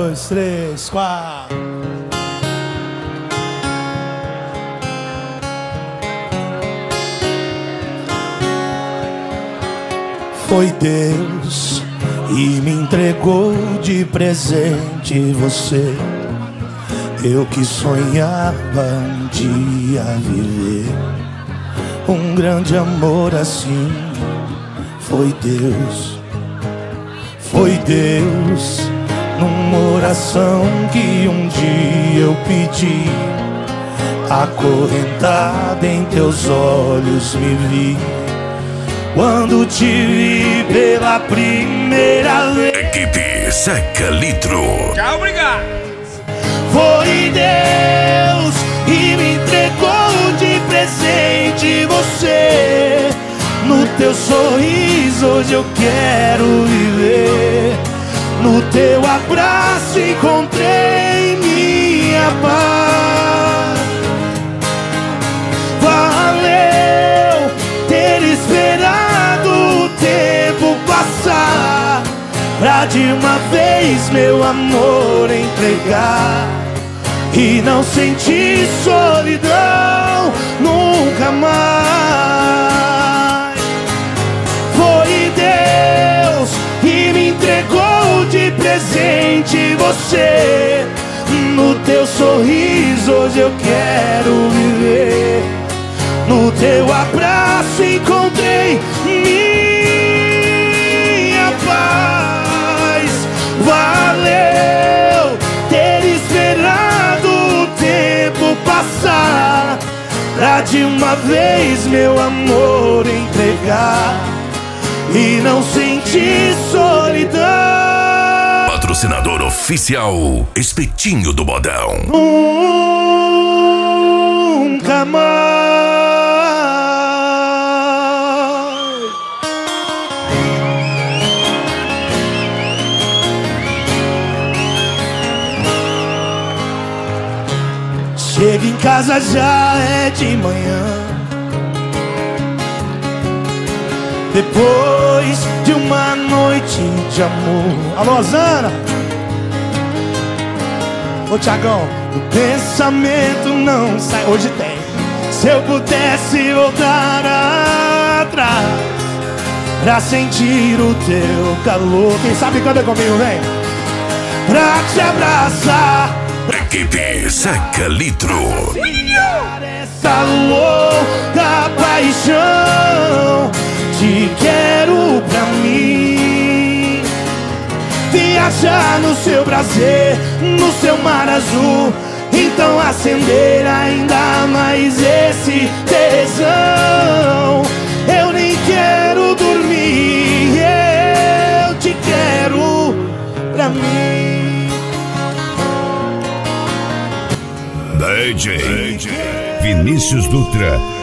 2, 3, 4. Foi Deus e me entregou de presente você. Eu que sonhava um dia viver um grande amor assim. Foi Deus numa oração que um dia eu pedi. Acorrentada em teus olhos me vi quando te vi pela primeira vez. Equipe Zeca Litro. Tchau, obrigado. Foi Deus e me entregou de presente você. No teu sorriso hoje eu quero viver. No teu abraço encontrei minha paz. Valeu ter esperado o tempo passar pra de uma vez meu amor entregar e não sentir solidão nunca mais. Foi Deus e me entregou de presente você. No teu sorriso hoje eu quero viver. No teu abraço encontrei minha paz. Valeu ter esperado o tempo passar pra de uma vez meu amor entregar e não sentir solidão. Patrocinador oficial Espetinho do Modão. Nunca mais. Chego em casa já é de manhã, depois de uma noite de amor. Alô, Zana. Ô, Thiagão, o pensamento não sai. Hoje tem. Se eu pudesse voltar atrás pra sentir o teu calor. Quem sabe canta comigo, vem. Pra te abraçar. Equipe Zeca Litro. Essa louca paixão te quero pra mim. Viajar no seu prazer, no seu mar azul. Então acender ainda mais esse tesão. Eu nem quero dormir, eu te quero pra mim. DJ Vinícius Dutra